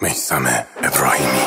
میثم ابراهیمی.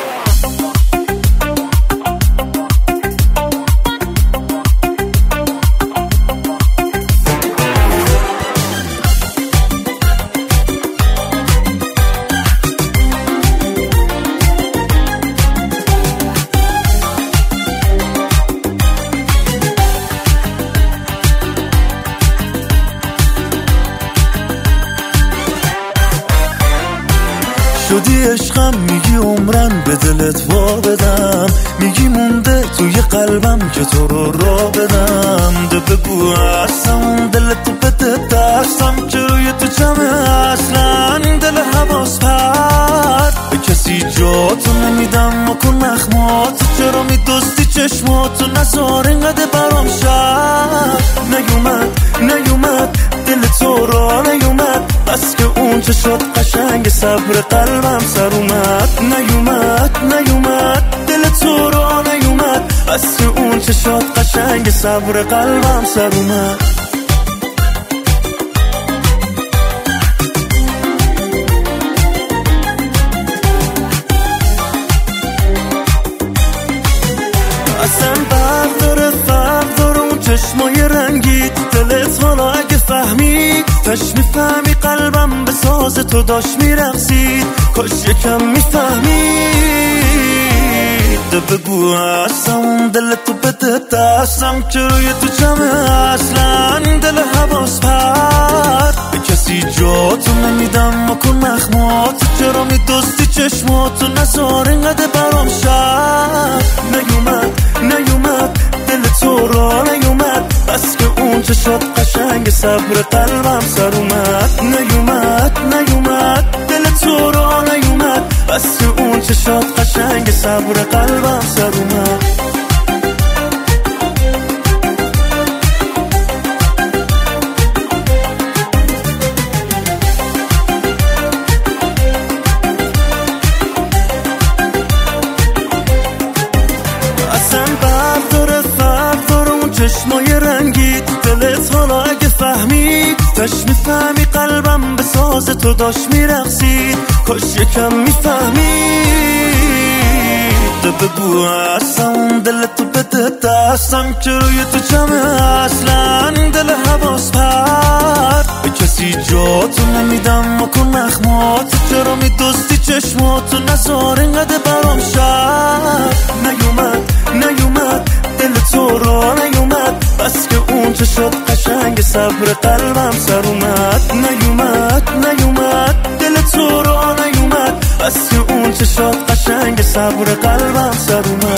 شدی عشقم، میگی عمرن به دلت وا بدم، میگی مونده توی قلبم که تو رو را بدم. ده بگو هستم دلتو بده دستم که روی تو جمعه اصلا این دل حواس پرد. به کسی جاتو نمیدم مکن نخماتو، چرا میدوستی چشماتو نزار اینقدر برام شد. نیومد دل تو را نیومد، بس که اون چه شد قشنگ صبر قلبم سر اومد. نیومد دل تو را نیومد، بس که اون چه شد قشنگ صبر قلبم سر اومد. اصلا فرق داره اون چشمای رنگی دلت، حالا اگه فهمید تش میفهمی قلبم به ساز تو داشت میرقصید. کاش یکم میفهمید. بگو هستم دلتو بده دستم که روی تو جمعه اصلا این دل حواس پرد. به کسی جاتو نمیدم مکن نخماتو، چرا میدوستی چشماتو نزار اینقدر برام شد. نیومد دل تو را نیومد، بس که اون چه شد قشنگ صبر قلبم سر اومد. نیومد دل تو را نیومد، بس که اون چه شد قشنگ صبر قلبم سر اومد. اصلا فرق داره اون چشمای رنگی دلت، حالا اگه فهمید تش میفهمی قلبم به ساز تو داشت میرقصید. کاش یکم میفهمید. بگو هستم دلتو بده دستم که روی تو جمعه اصلا این دل حواس پرد. به کسی جاتو نمیدم مکن نخماتو، چرا میدوستی چشماتو نزار اینقدر برام شد. نیومد دل تو را نیومد، بس که اون چه شد قشنگ صبر قلبم سر اومد. نیومد دل تو را نیومد، بس که اون چه شد قشنگ صبر قلبم سر اومد.